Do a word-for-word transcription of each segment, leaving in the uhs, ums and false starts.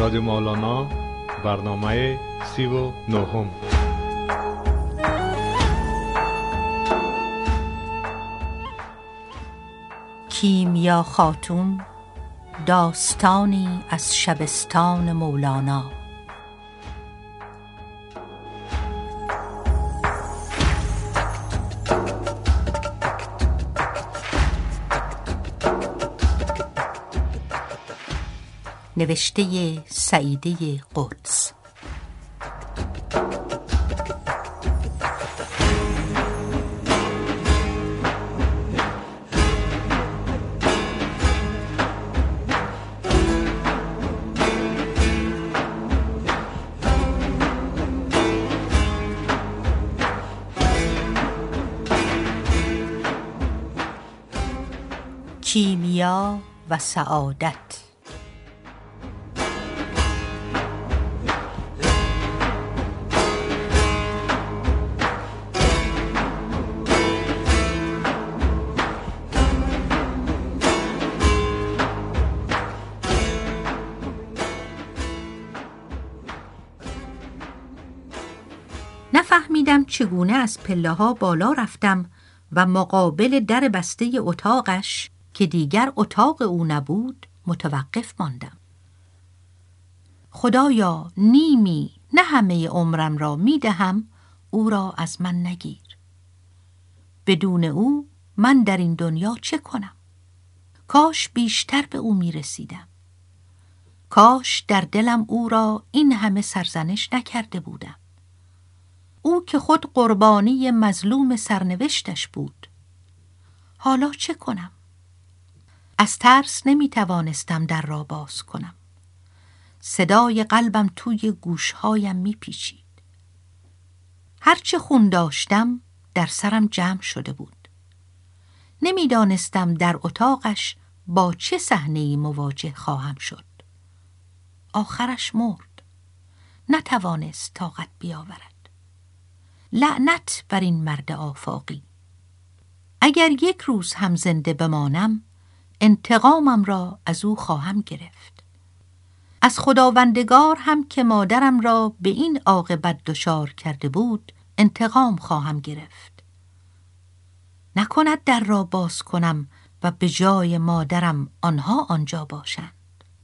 رادیو مولانا، برنامه سی و نهم. کیمیا خاتون، داستانی از شبستان مولانا. نوشته سعیده قدس. کیمیا و سعادت. نفهمیدم چگونه از پله ها بالا رفتم و مقابل در بسته اتاقش که دیگر اتاق او نبود متوقف ماندم. خدایا، نیمی نه همه عمرم را می دهم، او را از من نگیر. بدون او من در این دنیا چه کنم؟ کاش بیشتر به او می رسیدم. کاش در دلم او را این همه سرزنش نکرده بودم. او که خود قربانی مظلوم سرنوشتش بود. حالا چه کنم؟ از ترس نمی توانستم در را باز کنم. صدای قلبم توی گوشهایم می پیچید. هرچه خون داشتم در سرم جمع شده بود. نمی دانستم در اتاقش با چه صحنه‌ای مواجه خواهم شد. آخرش مرد. نتوانست طاقت بیاورد. لعنت بر این مرد آفاقی. اگر یک روز هم زنده بمانم، انتقامم را از او خواهم گرفت. از خداوندگار هم که مادرم را به این عاقبت دچار کرده بود انتقام خواهم گرفت. نکند در را باز کنم و به جای مادرم آنها آنجا باشند.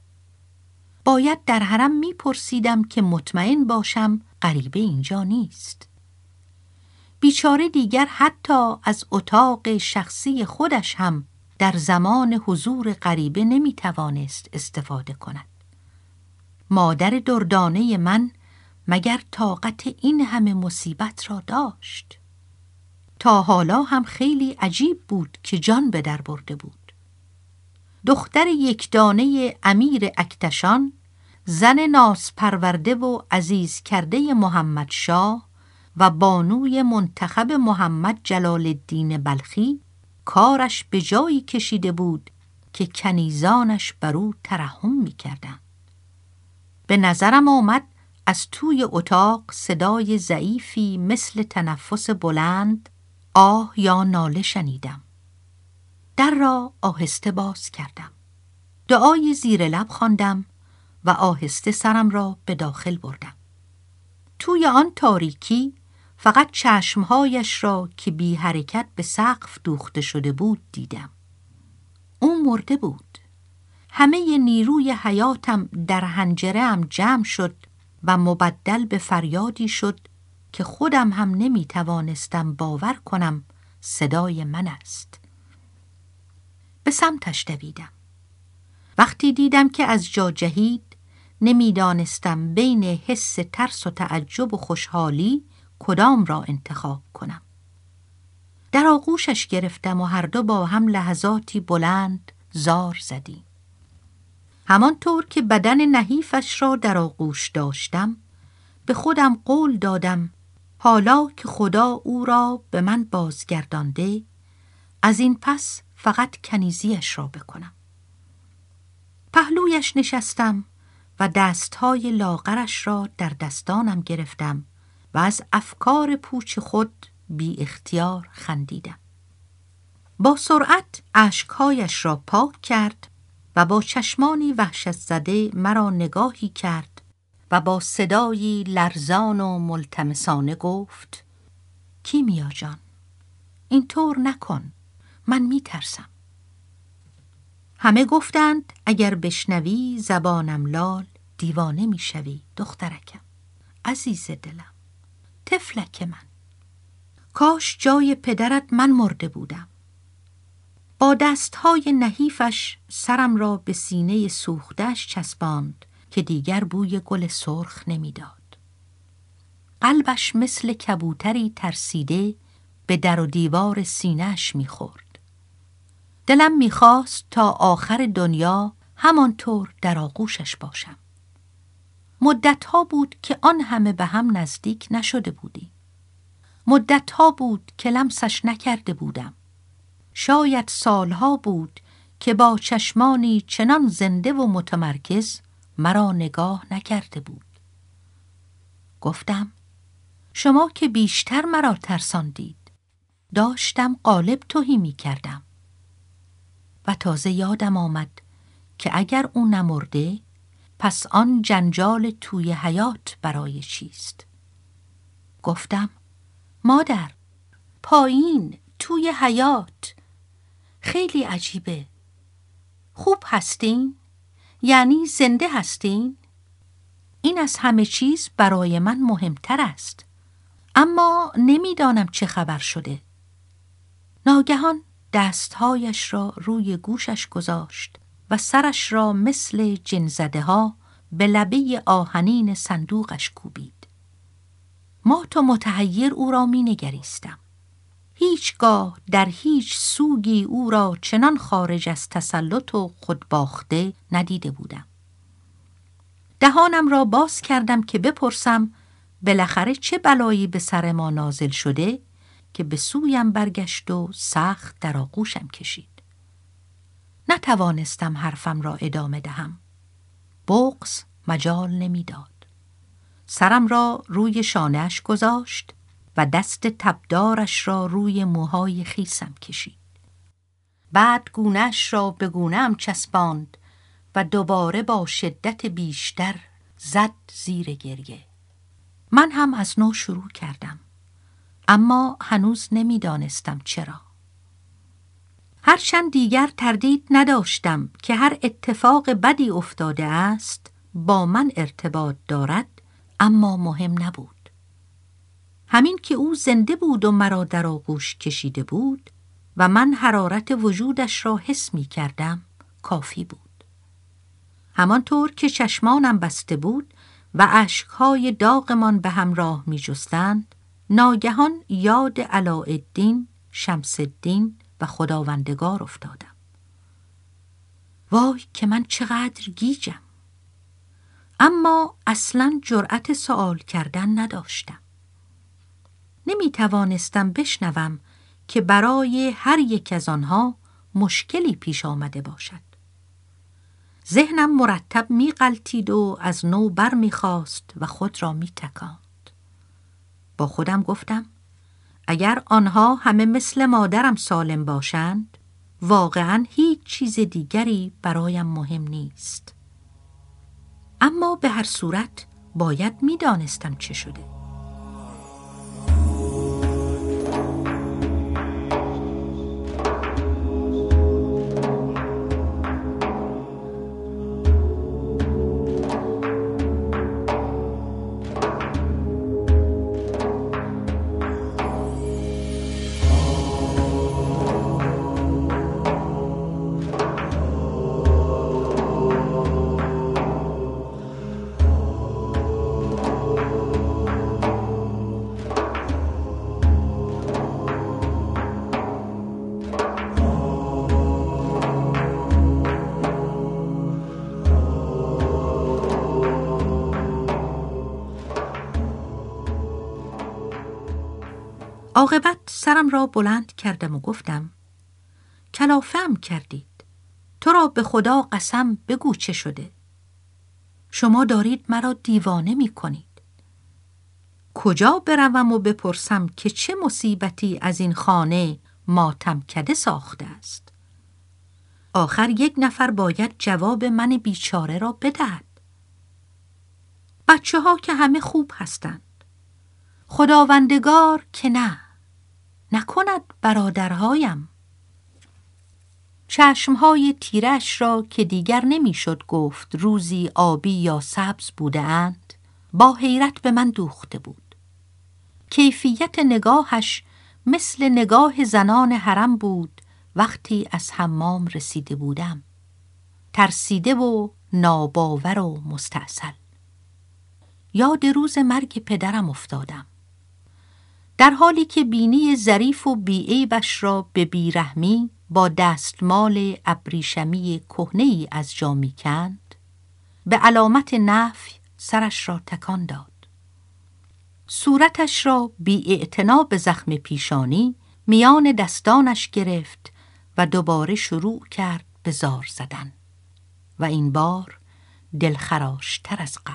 باید در حرم می پرسیدم که مطمئن باشم غریبه اینجا نیست. بیچاره دیگر حتی از اتاق شخصی خودش هم در زمان حضور غریبه نمی توانست استفاده کند. مادر دردانه من مگر طاقت این همه مصیبت را داشت؟ تا حالا هم خیلی عجیب بود که جان به در برده بود. دختر یکدانه امیر اکتشان، زن ناز پرورده و عزیز کرده محمد شاه و بانوی منتخب محمد جلال الدین بلخی، کارش به جایی کشیده بود که کنیزانش بر او ترحم می کردن. به نظرم آمد از توی اتاق صدای ضعیفی مثل تنفس بلند، آه یا ناله شنیدم. در را آهسته باز کردم. دعای زیر لب خواندم و آهسته سرم را به داخل بردم. توی آن تاریکی فقط چشمهایش را که بی حرکت به سقف دوخته شده بود دیدم. او مرده بود. همه نیروی حیاتم در حنجره‌ام جمع شد و مبدل به فریادی شد که خودم هم نمی توانستم باور کنم صدای من است. به سمتش دویدم. وقتی دیدم که از جا جهید، نمی دانستم بین حس ترس و تعجب و خوشحالی کدام را انتخاب کنم. در آغوشش گرفتم و هر دو با هم لحظاتی بلند زار زدیم. همانطور که بدن نحیفش را در آغوش داشتم، به خودم قول دادم حالا که خدا او را به من بازگردانده، از این پس فقط کنیزیش را بکنم. پهلویش نشستم و دستهای لاغرش را در دستانم گرفتم و از افکار پوچ خود بی اختیار خندیدم. با سرعت اشکهایش را پاک کرد و با چشمانی وحشت زده مرا نگاهی کرد و با صدایی لرزان و ملتمسانه گفت: کیمیا جان، اینطور نکن، من می ترسم. همه گفتند اگر بشنوی زبانم لال، دیوانه می شوی دخترکم، عزیز دلم، طفلک من. کاش جای پدرت من مرده بودم. با دستهای نحیفش سرم را به سینه سوخته‌اش چسباند که دیگر بوی گل سرخ نمیداد. قلبش مثل کبوتری ترسیده به در و دیوار سینه‌اش میخورد. دلم میخواست تا آخر دنیا همانطور در آغوشش باشم. مدتها بود که آن همه به هم نزدیک نشده بودیم. مدتها بود که لمسش نکرده بودم. شاید سالها بود که با چشمانی چنان زنده و متمرکز مرا نگاه نکرده بود. گفتم: شما که بیشتر مرا ترساندید. داشتم غالب تهی می کردم. و تازه یادم آمد که اگر او نمرده، پس آن جنجال توی حیات برای چیست؟ گفتم: مادر، پایین توی حیات. خیلی عجیبه. خوب هستین؟ یعنی زنده هستین؟ این از همه چیز برای من مهمتر است. اما نمیدانم چه خبر شده. ناگهان دستهایش را روی گوشش گذاشت و سرش را مثل جن‌زده ها به لبه آهنین صندوقش کوبید. مات و متحیر او را می نگریستم. هیچگاه در هیچ سوگی او را چنان خارج از تسلط و خودباخته ندیده بودم. دهانم را باز کردم که بپرسم بالاخره چه بلایی به سر ما نازل شده که به سویم برگشت و سخت در آغوشم کشید. نتوانستم حرفم را ادامه دهم. بغض مجال نمیداد. سرم را روی شانه‌اش گذاشت و دست تبدارش را روی موهای خیسم کشید. بعد گونه‌اش را به گونه‌ام چسباند و دوباره با شدت بیشتر زد زیر گریه. من هم از نو شروع کردم، اما هنوز نمیدانستم چرا. هرچند دیگر تردید نداشتم که هر اتفاق بدی افتاده است با من ارتباط دارد، اما مهم نبود. همین که او زنده بود و مرا در آغوش کشیده بود و من حرارت وجودش را حس می کردم کافی بود. همانطور که چشمانم بسته بود و اشکهای داغمان به همراه می جستند، ناگهان یاد علاءالدین، شمس الدین و خداوندگار افتادم. وای که من چقدر گیجم. اما اصلاً جرأت سوال کردن نداشتم. نمی توانستم بشنوم که برای هر یک از آنها مشکلی پیش آمده باشد. ذهنم مرتب می غلطید و از نو بر می خواست و خود را می تکاند. با خودم گفتم اگر آنها همه مثل مادرم سالم باشند، واقعاً هیچ چیز دیگری برایم مهم نیست. اما به هر صورت باید می دانستم چه شده. عاقبت سرم را بلند کردم و گفتم کلافه‌ام کردید. تو را به خدا قسم بگو چه شده. شما دارید مرا دیوانه می کنید. کجا بروم و بپرسم که چه مصیبتی از این خانه ماتمکده ساخته است؟ آخر یک نفر باید جواب من بیچاره را بدهد. بچه ها که همه خوب هستند. خداوندگار که نه. نکند برادرهایم. چشمهای تیرش را که دیگر نمیشد گفت روزی آبی یا سبز بوده اند، با حیرت به من دوخته بود. کیفیت نگاهش مثل نگاه زنان حرم بود وقتی از حمام رسیده بودم، ترسیده و ناباور و مستعسل. یاد روز مرگ پدرم افتادم. در حالی که بینی ظریف و بیعیبش را به بیرحمی با دستمال ابریشمی کهنه‌ای از جا می‌کند، به علامت نفی سرش را تکان داد. صورتش را بی اعتنا به زخم پیشانی میان دستانش گرفت و دوباره شروع کرد به زار زدن و این بار دلخراشتر از قبل.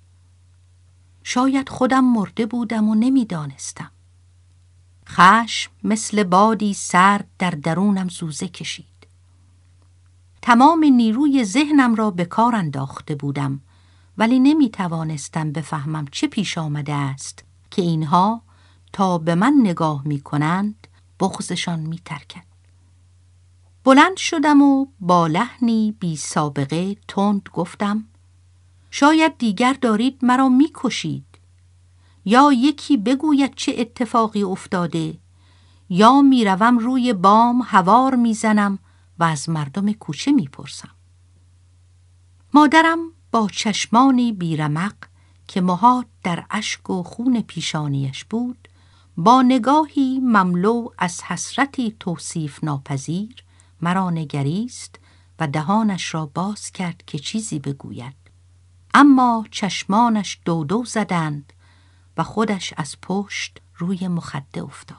شاید خودم مرده بودم و نمیدانستم. خشم مثل بادی سرد در درونم زوزه کشید. تمام نیروی ذهنم را به کار انداخته بودم، ولی نمی توانستم بفهمم چه پیش آمده است که اینها تا به من نگاه می کنند بغضشان می ترکد. بلند شدم و با لحنی بی سابقه تند گفتم: شاید دیگر دارید مرا می کشید، یا یکی بگوید چه اتفاقی افتاده، یا می روم روی بام هوار می زنم و از مردم کوچه می پرسم. مادرم با چشمانی بیرمق که مهاد در اشک و خون پیشانیش بود، با نگاهی مملو از حسرتی توصیف ناپذیر مرا نگریست و دهانش را باز کرد که چیزی بگوید، اما چشمانش دودو زدند و خودش از پشت روی مخده افتاد.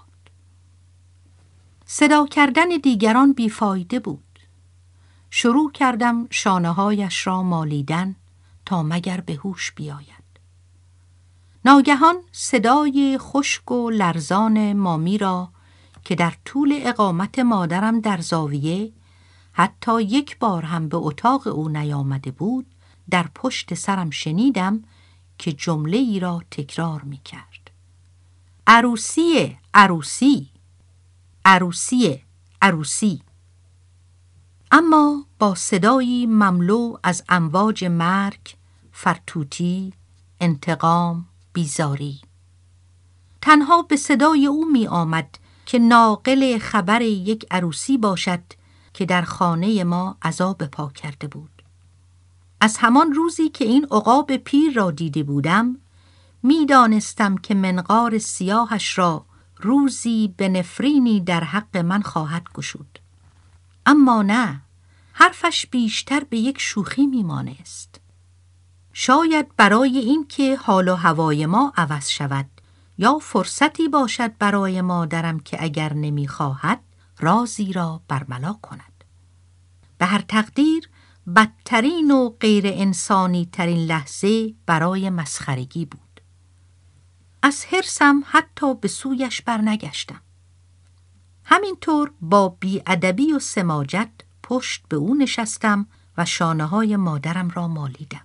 صدا کردن دیگران بیفایده بود. شروع کردم شانه‌هایش را مالیدن تا مگر به هوش بیاید. ناگهان صدای خشک و لرزان مامی را که در طول اقامت مادرم در زاویه حتی یک بار هم به اتاق او نیامده بود در پشت سرم شنیدم که جمله ای را تکرار می کرد: عروسی، عروسی، عروسی، عروسی. اما با صدایی مملو از امواج مرگ، فرتوتی، انتقام، بیزاری. تنها به صدای او می آمد که ناقل خبر یک عروسی باشد که در خانه ما عذاب پا کرده بود. از همان روزی که این عقاب پیر را دیده بودم می دانستم که منقار سیاهش را روزی به نفرینی در حق من خواهد گشود. اما نه، حرفش بیشتر به یک شوخی می مانست. شاید برای این که حال و هوای ما عوض شود، یا فرصتی باشد برای مادرم که اگر نمی خواهد رازی را برملا کند. به هر تقدیر بدترین و غیر انسانی ترین لحظه برای مسخرگی بود. از حرصم حتی به سویش برنگشتم. همینطور با بی‌ادبی و سماجت پشت به او نشستم و شانه‌های مادرم را مالیدم.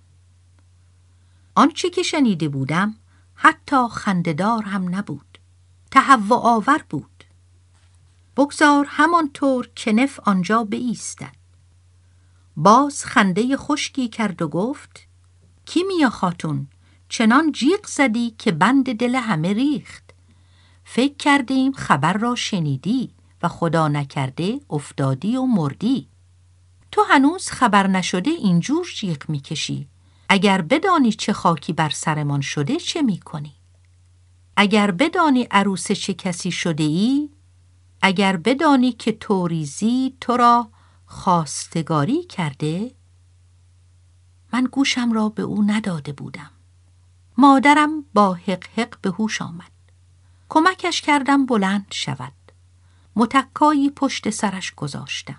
آنچه که شنیده بودم حتی خنده‌دار هم نبود، تهوع آور بود. بگذار همانطور کنف آنجا بایستد. باز خنده خشکی کرد و گفت: کیمیا خاتون، چنان جیغ زدی که بند دل همه ریخت. فکر کردیم خبر را شنیدی و خدا نکرده افتادی و مردی. تو هنوز خبر نشده اینجور جیغ میکشی. اگر بدانی چه خاکی بر سرمان شده چه میکنی؟ اگر بدانی عروس چه کسی شده ای؟ اگر بدانی که توریزی تو را خواستگاری کرده؟ من گوشم را به او نداده بودم. مادرم با حق حق به هوش آمد. کمکش کردم بلند شود. متکایی پشت سرش گذاشتم.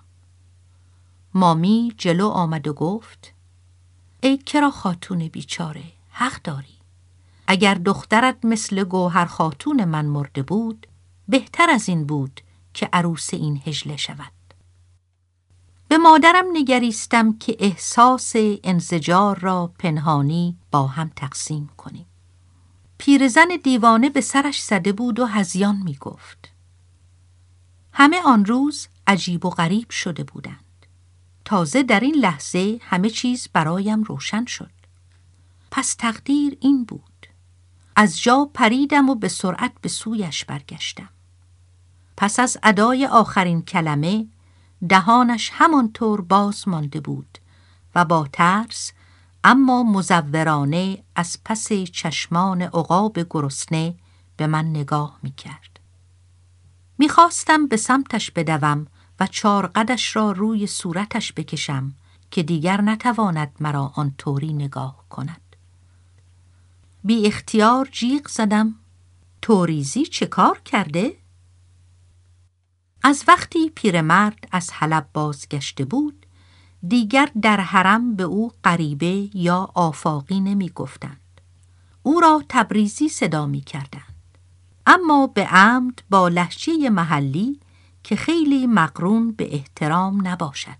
مامی جلو آمد و گفت: ای کرا خاتون بیچاره، حق داری. اگر دخترت مثل گوهر خاتون من مرده بود، بهتر از این بود که عروس این هجله شود. به مادرم نگریستم که احساس انزجار را پنهانی با هم تقسیم کنیم. پیرزن دیوانه به سرش زده بود و هذیان می گفت. همه آن روز عجیب و غریب شده بودند. تازه در این لحظه همه چیز برایم روشن شد. پس تقدیر این بود. از جا پریدم و به سرعت به سویش برگشتم. پس از ادای آخرین کلمه دهانش همانطور باز مانده بود و با ترس اما مزورانه از پس چشمان عقاب گرسنه به من نگاه می کرد. می خواستم به سمتش بدوم و چارقدش را روی صورتش بکشم که دیگر نتواند مرا آن طوری نگاه کند. بی اختیار جیغ زدم: توریزی چه کار کرده؟ از وقتی پیرمرد از حلب بازگشته بود دیگر در حرم به او غریبه یا آفاقی نمی گفتند. او را تبریزی صدا می کردند، اما به عمد با لهجه محلی که خیلی مقرون به احترام نباشد.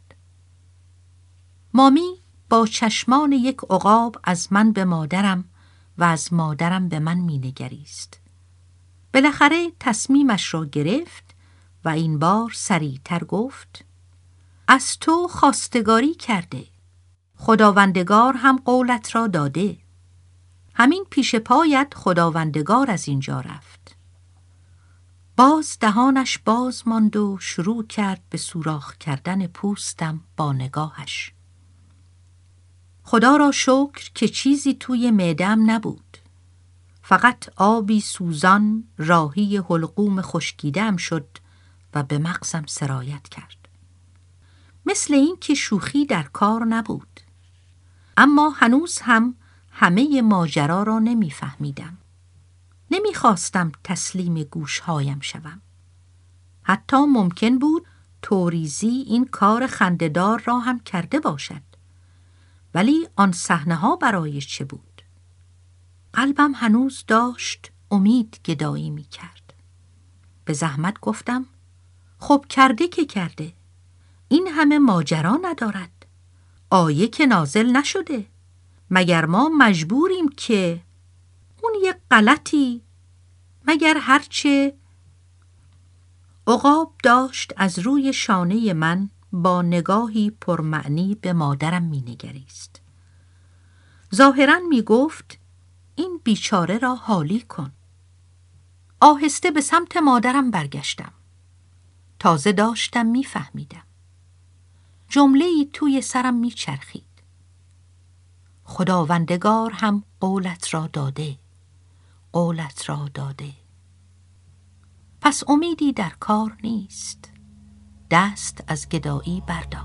مامی با چشمان یک عقاب از من به مادرم و از مادرم به من می نگریست. بالاخره تصمیمش را گرفت و این بار سریعتر گفت: از تو خواستگاری کرده، خداوندگار هم قولت را داده. همین پیش پایت خداوندگار از اینجا رفت. باز دهانش باز ماند و شروع کرد به سوراخ کردن پوستم با نگاهش. خدا را شکر که چیزی توی معده‌ام نبود. فقط آبی سوزان راهی حلقوم خشکیده‌ام شد و به مغزم سرایت کرد. مثل این که شوخی در کار نبود. اما هنوز هم همه ماجرا را نمی‌فهمیدم. نمی‌خواستم تسلیم گوشهایم شوم. حتی ممکن بود توریزی این کار خنده‌دار را هم کرده باشد. ولی آن صحنه‌ها برای چه بود؟ قلبم هنوز داشت امید گدایی می‌کرد. به زحمت گفتم: خب کرده که کرده. این همه ماجرا ندارد. آیه که نازل نشده. مگر ما مجبوریم که اون یک غلطی، مگر هرچه. عقاب داشت از روی شانه من با نگاهی پرمعنی به مادرم می نگریست. ظاهراً می گفت: این بیچاره را حالی کن. آهسته به سمت مادرم برگشتم. تازه داشتم می فهمیدم. جمله‌ای توی سرم می چرخید: خداوندگار هم قولت را داده، قولت را داده. پس امیدی در کار نیست. دست از گدایی بردار.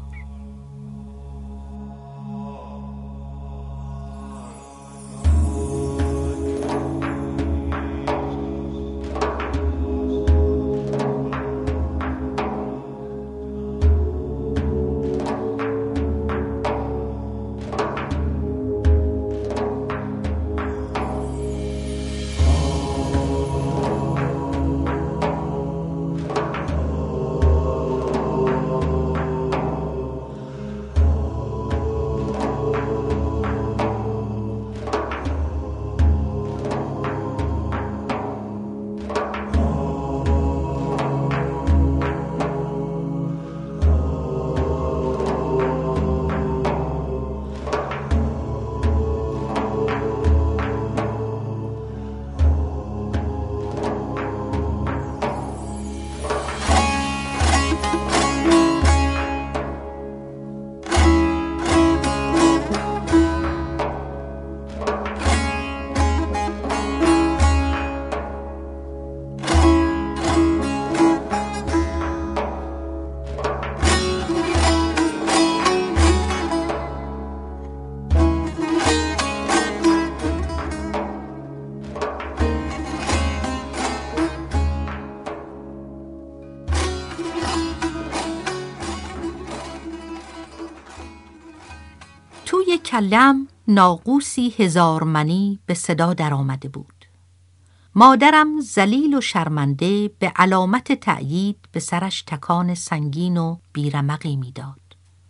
توی کلم ناقوسی هزار منی به صدا در آمده بود. مادرم ذلیل و شرمنده به علامت تأیید به سرش تکان سنگین و بیرمقی میداد.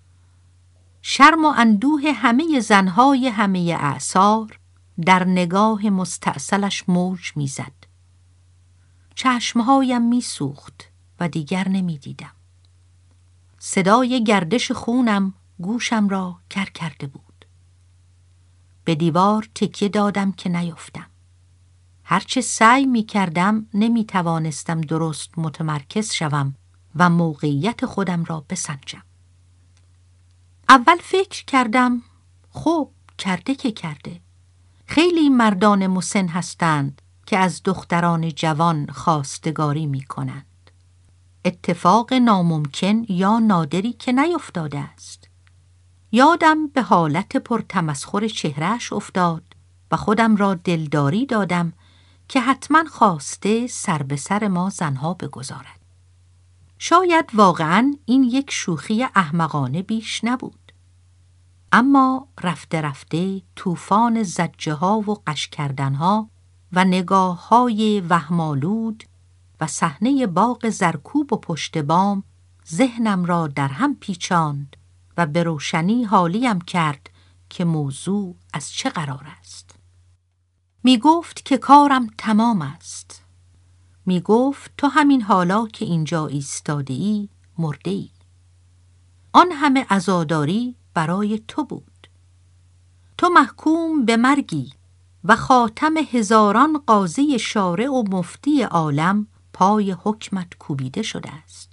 شرم و اندوه همه زنهای همه اعصار در نگاه مستأصلش موج میزد. چشمهایم میسوخت و دیگر نمیدیدم. صدای گردش خونم گوشم را کر کرده بود. به دیوار تکیه دادم که نیفتم. هرچه سعی می کردم نمی توانستم درست متمرکز شوم و موقعیت خودم را بسنجم. اول فکر کردم خب کرده که کرده. خیلی مردان مسن هستند که از دختران جوان خواستگاری می کنند. اتفاق ناممکن یا نادری که نیفتاده است. یادم به حالت پرتمسخر چهرهش افتاد و خودم را دلداری دادم که حتما خواسته سر به سر ما زنها بگذارد. شاید واقعاً این یک شوخی احمقانه بیش نبود. اما رفته رفته طوفان زجه ها و قش کردن ها و نگاه های وهمالود و صحنه باغ زرکوب و پشت بام ذهنم را در هم پیچاند و به روشنی حالیم کرد که موضوع از چه قرار است. می گفت که کارم تمام است. می گفت تو همین حالا که اینجا ایستاده ای مرده ای. آن همه عزاداری برای تو بود. تو محکوم به مرگی و خاتم هزاران قاضی شارع و مفتی عالم پای حکمت کوبیده شده است.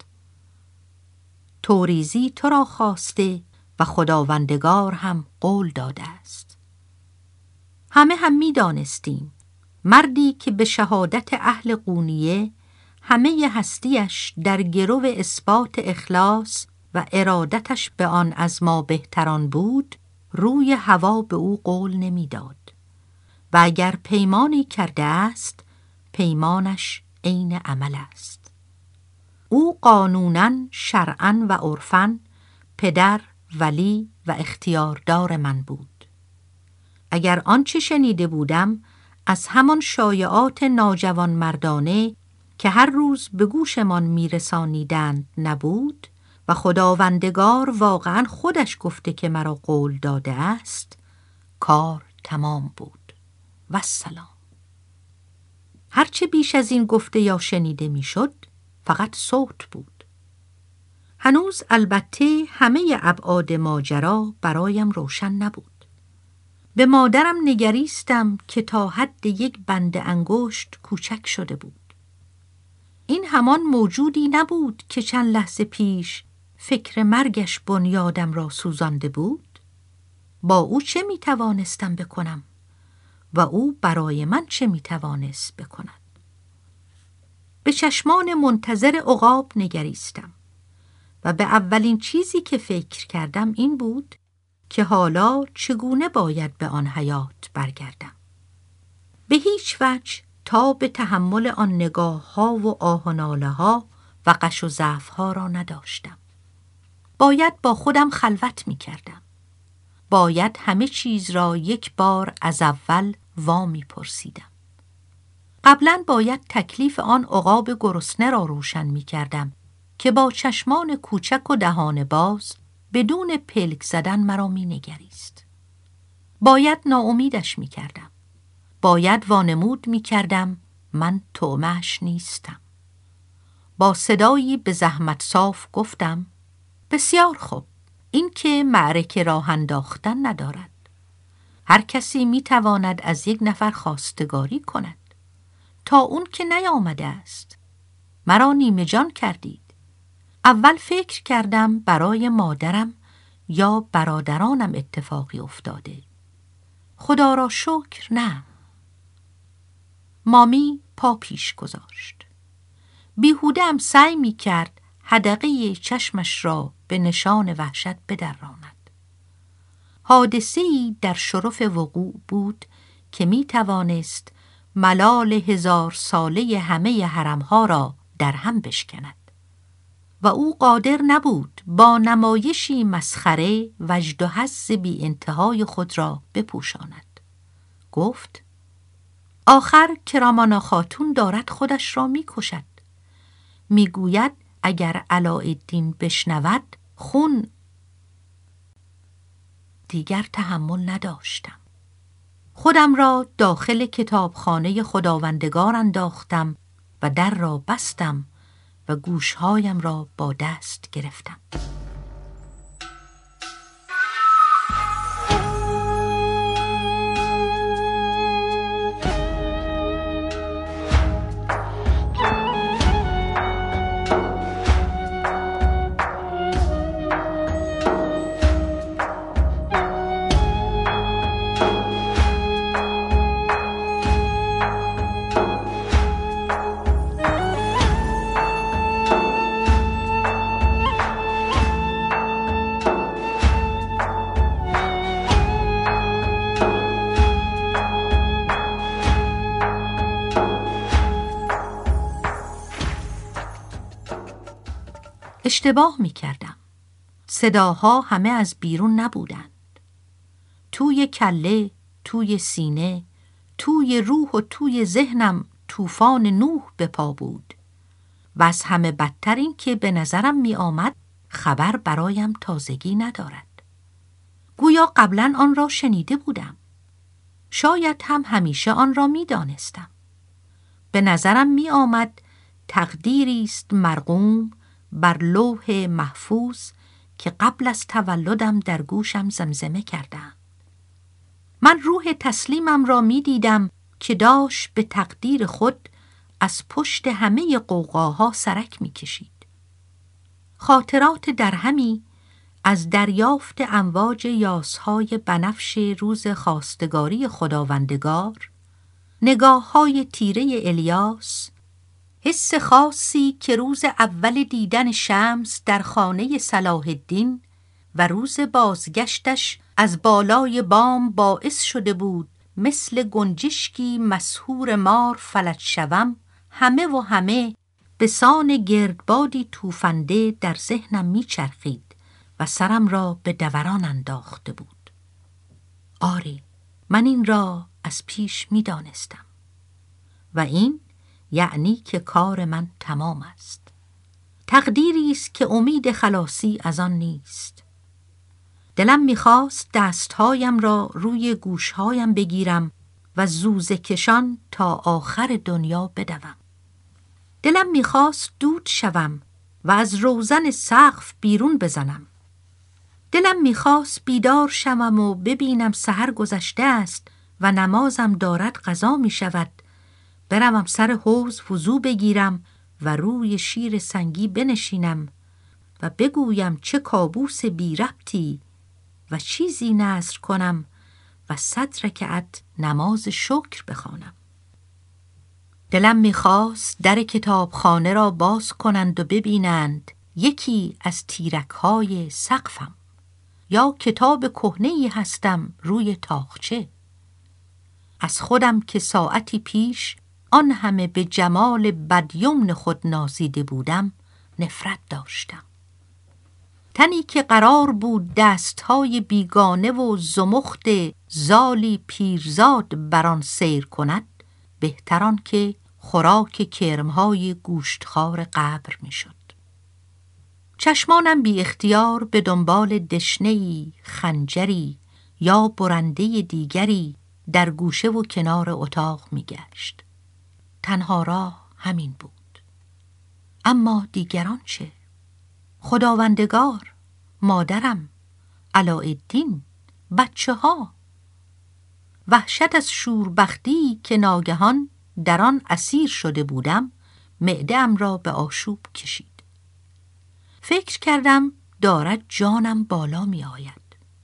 توریزی تو را خواسته و خداوندگار هم قول داده است. همه هم می دانستیم مردی که به شهادت اهل قونیه همه هستیش در گرو اثبات اخلاص و ارادتش به آن از ما بهتران بود، روی هوا به او قول نمی داد و اگر پیمانی کرده است پیمانش عین عمل است. او قانوناً، شرعاً و عرفاً پدر، ولی و اختیاردار من بود. اگر آنچه شنیده بودم از همان شایعات ناجوان مردانه که هر روز به گوشمان میرسانیدند نبود و خداوندگار واقعاً خودش گفته که مرا قول داده است، کار تمام بود. و سلام. هرچه بیش از این گفته یا شنیده میشد فقط صوت بود. هنوز البته همه ابعاد ماجرا برایم روشن نبود. به مادرم نگریستم که تا حد یک بند انگشت کوچک شده بود. این همان موجودی نبود که چند لحظه پیش فکر مرگش بنیادم را سوزانده بود. با او چه می توانستم بکنم و او برای من چه می توانست بکند؟ به چشمان منتظر عقاب نگریستم و به اولین چیزی که فکر کردم این بود که حالا چگونه باید به آن حیات برگردم. به هیچ وجه تا به تحمل آن نگاه ها و آه و ناله ها و غش و ضعف ها را نداشتم. باید با خودم خلوت می کردم. باید همه چیز را یک بار از اول وامی پرسیدم. قبلا باید تکلیف آن عقاب گرسنه را روشن می کردم که با چشمان کوچک و دهان باز بدون پلک زدن مرا می نگریست. باید ناامیدش می کردم. باید وانمود می کردم من طعمه‌اش نیستم. با صدایی به زحمت صاف گفتم بسیار خوب، این که معرکه راه انداختن ندارد. هر کسی می تواند از یک نفر خواستگاری کند. تا اون که نیامده است. مرا نیمه جان کردید. اول فکر کردم برای مادرم یا برادرانم اتفاقی افتاده. خدا را شکر نه. مامی پا پیش گذاشت. بیهوده هم سعی می کرد حدقه چشمش را به نشان وحشت بدراند. حادثه‌ای در شرف وقوع بود که می توانست ملال هزار ساله همه حرمها را در هم بشکند و او قادر نبود با نمایشی مسخره وجد و حظ بی انتهای خود را بپوشاند. گفت آخر کرامانا خاتون دارد خودش را می کشد. می گوید اگر علاءالدین بشنود خون. دیگر تحمل نداشتم. خودم را داخل کتابخانه خداوندگار انداختم و در را بستم و گوشهایم را با دست گرفتم. اشتباه می کردم. صداها همه از بیرون نبودند. توی کله، توی سینه، توی روح و توی ذهنم طوفان نوح به پا بود و از همه بدتر این که به نظرم می آمد خبر برایم تازگی ندارد. گویا قبلا آن را شنیده بودم. شاید هم همیشه آن را می دانستم. به نظرم می آمد تقدیری است مرقوم بر لوح محفوظ که قبل از تولدم در گوشم زمزمه کردم. من روح تسلیمم را می دیدم که داشت به تقدیر خود از پشت همه غوغاها سرک می کشید. خاطرات درهمی از دریافت امواج یاسهای بنفش روز خواستگاری خداوندگار، نگاه‌های تیره الیاس، حس خاصی که روز اول دیدن شمس در خانه صلاح الدین و روز بازگشتش از بالای بام باعث شده بود مثل گنجشکی مسحور مار فلج شوم، همه و همه به سان گردبادی توفنده در ذهنم میچرخید و سرم را به دوران انداخته بود. آری، من این را از پیش میدانستم و این یعنی که کار من تمام است. تقدیری است که امید خلاصی از آن نیست. دلم میخواست دستهایم را روی گوشهایم بگیرم و زوزه کشان تا آخر دنیا بدوم. دلم میخواست دود شوم و از روزن سقف بیرون بزنم. دلم میخواست بیدار شوم و ببینم سحر گذشته است و نمازم دارد قضا میشود، بروم سر حوض وضو بگیرم و روی شیر سنگی بنشینم و بگویم چه کابوس بی ربطی و چیزی نذر کنم و صد رکعت نماز شکر بخوانم. دلم میخواست در کتابخانه را باز کنند و ببینند یکی از تیرک‌های سقفم یا کتاب کهنه‌ای هستم روی تاقچه. از خودم که ساعتی پیش آن همه به جمال بدیمن خود نازیده بودم نفرت داشتم. تنی که قرار بود دستهای بیگانه و زمخت زالی پیرزاد بران سیر کند، بهتران که خوراک کرمهای گوشتخوار قبر می شد. چشمانم بی اختیار به دنبال دشنه‌ای، خنجری یا برنده دیگری در گوشه و کنار اتاق می گشت. تنها راه همین بود. اما دیگران چه؟ خداوندگار، مادرم، علاءالدین، بچه ها. وحشت از شوربختی که ناگهان در آن اسیر شده بودم معده‌ام را به آشوب کشید. فکر کردم دارد جانم بالا می آید.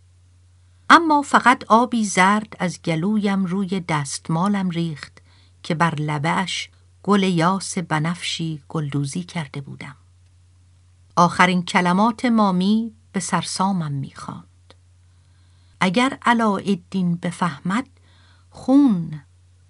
اما فقط آبی زرد از گلویم روی دستمالم ریخت که بر لبه‌اش گل یاس بنفشی گلدوزی کرده بودم. آخرین کلمات مامی به سرسامم می‌خواند. اگر علاءالدین بفهمد خون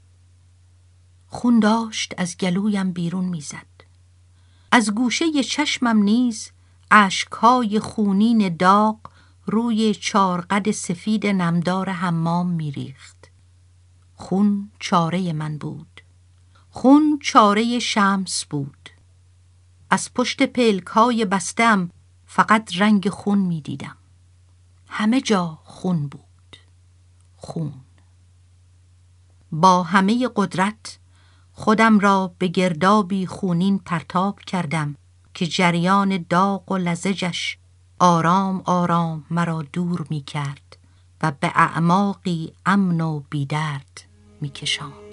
خون داشت از گلویم بیرون می‌زد. از گوشه چشمم نیز اشک‌های خونین داغ روی چارقد سفید نمدار حمام می‌ریخت. خون چاره من بود. خون چاره شمس بود. از پشت پلک‌های بستم فقط رنگ خون می دیدم. همه جا خون بود، خون. با همه قدرت خودم را به گردابی خونین پرتاب کردم که جریان داغ و لزجش آرام آرام مرا دور می کرد و به اعماقی امن و بیدرد می کشاند.